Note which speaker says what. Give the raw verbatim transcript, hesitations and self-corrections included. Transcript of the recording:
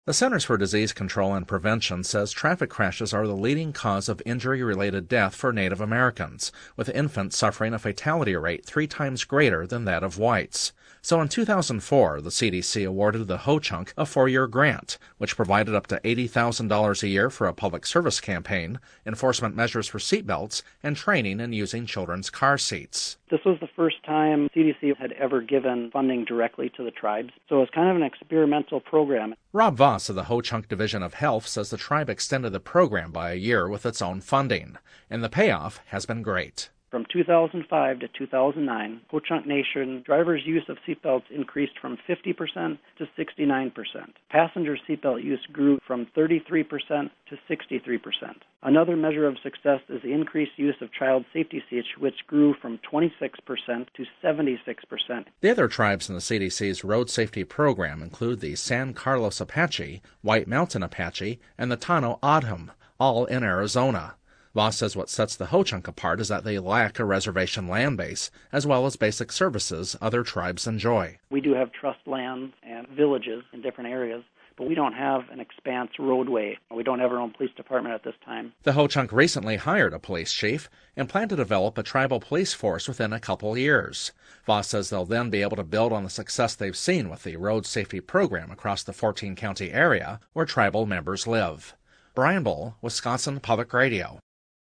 Speaker 1: The Centers for Disease Control and Prevention says traffic crashes are the leading cause of injury-related death for Native Americans, with infants suffering a fatality rate three times greater than that of whites. So in two thousand four, the C D C awarded the Ho-Chunk a four-year grant, which provided up to eighty thousand dollars a year for a public service campaign, enforcement measures for seatbelts, and training in using children's car seats.
Speaker 2: This was the first time C D C had ever given funding directly to the tribes, so it was kind of an experimental program.
Speaker 1: Rob Voss of the Ho-Chunk Division of Health says the tribe extended the program by a year with its own funding, and the payoff has been great.
Speaker 2: From two thousand five to two thousand nine, Ho-Chunk Nation drivers' use of seatbelts increased from fifty percent to sixty-nine percent. Passenger seatbelt use grew from thirty-three percent to sixty-three percent. Another measure of success is the increased use of child safety seats, which grew from twenty-six percent to seventy-six percent.
Speaker 1: The other tribes in the C D C's road safety program include the San Carlos Apache, White Mountain Apache, and the Tano O'odham, all in Arizona. Voss says what sets the Ho-Chunk apart is that they lack a reservation land base, as well as basic services other tribes enjoy.
Speaker 2: We do have trust lands and villages in different areas, but we don't have an expanse roadway. We don't have our own police department at this time.
Speaker 1: The Ho-Chunk recently hired a police chief and plan to develop a tribal police force within a couple years. Voss says they'll then be able to build on the success they've seen with the road safety program across the fourteen county area where tribal members live. Brian Bull, Wisconsin Public Radio.